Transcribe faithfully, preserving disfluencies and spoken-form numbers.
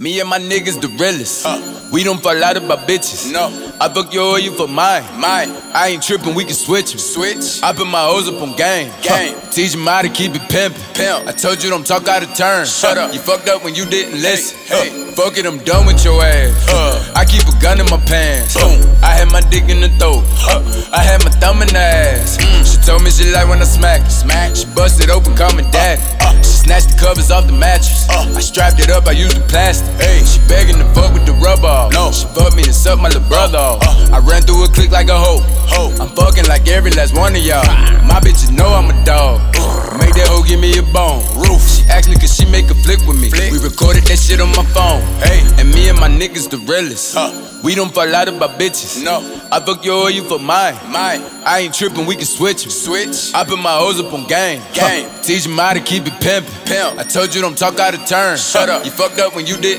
Me and my niggas the realest. Uh. We don't fall out about bitches. No. I fuck your you for mine. Mine. I ain't trippin', we can switch 'em. Switch. I put my hoes up on game. Game. Huh. Teach 'em how to keep it pimpin'. Pimp. I told you don't talk out of turn. Shut up. You fucked up when you didn't listen. Hey, Huh. Fuck it, I'm done with your ass. Uh. I keep a gun in my pants. Boom. I had my dick in the throat. Uh. I had my thumb in the ass. Mm. She told me she like when I smack. Smack. She busted open, call me daddy. Uh. She snatched the covers off the mattress. Uh. I strapped it up, I used the plastic. Hey. She begging to fuck with the rubber off. No. She fucked me and sucked my little brother off. Uh. I ran through a click like a hoe. Ho. I'm fucking like every last one of y'all. My bitches know I'm a dog. Make that hoe give me a bone. Roof. She asked me could she make a flick with me. Flick. We recorded that shit on my phone. Hey. And me and my niggas the realest. Huh. We don't fall out about bitches. No. I fuck your you for mine. Mine. I ain't trippin', we can switch 'em. Switch. I put my hoes up on game. Game. Huh. Teach 'em how to keep it pimpin'. Pimp. I told you don't talk out of turn. Shut Huh. up. You fucked up when you didn't